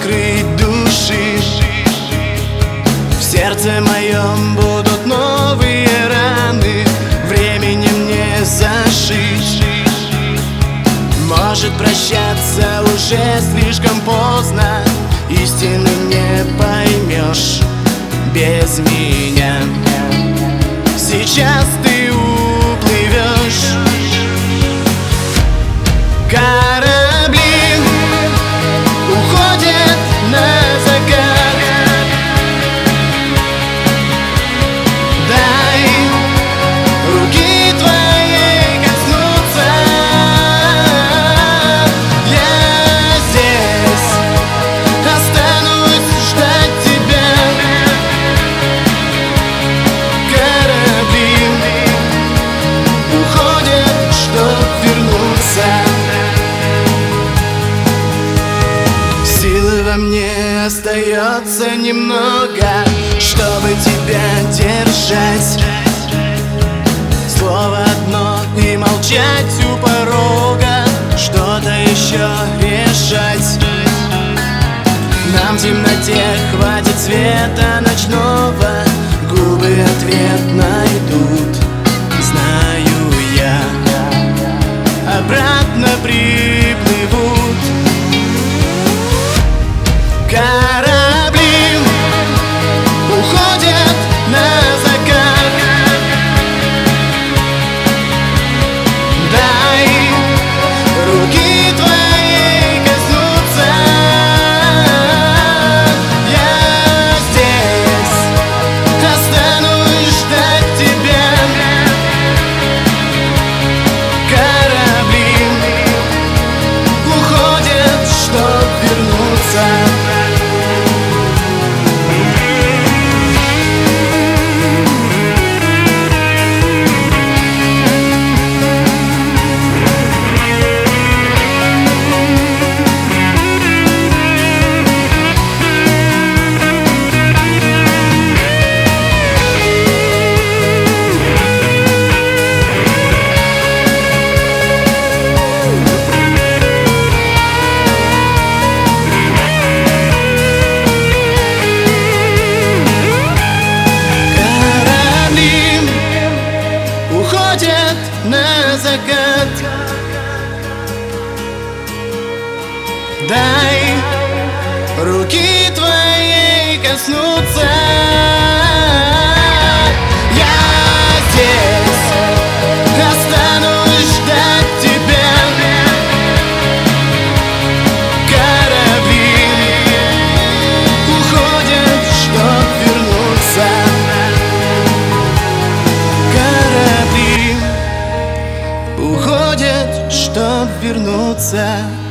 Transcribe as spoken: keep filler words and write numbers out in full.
открыть души. В сердце моем будут новые раны, временем не зашить. Может, прощаться уже слишком поздно, истины не поймешь без меня. Сейчас ты уплывешь. Корабли уходят на закат. Дай руки твоей коснуться. Я здесь останусь ждать тебя. Корабли уходят, чтоб вернуться. Силы во мне остается немного, чтобы тебя держать. Слово одно и молчать у порога, что-то еще решать. Нам в темноте хватит света ночного, губы ответ найдут, знаю я. Обратно приплывут. Корабли уходят на закат. Дай руки твоей коснуться. Я здесь останусь ждать тебя. Корабли уходят, чтоб вернуться. На закат. Дай руки твоей коснуться. Я здесь останусь ждать тебя. Корабли уходят, чтоб вернуться. Корабли уходят, чтоб вернуться.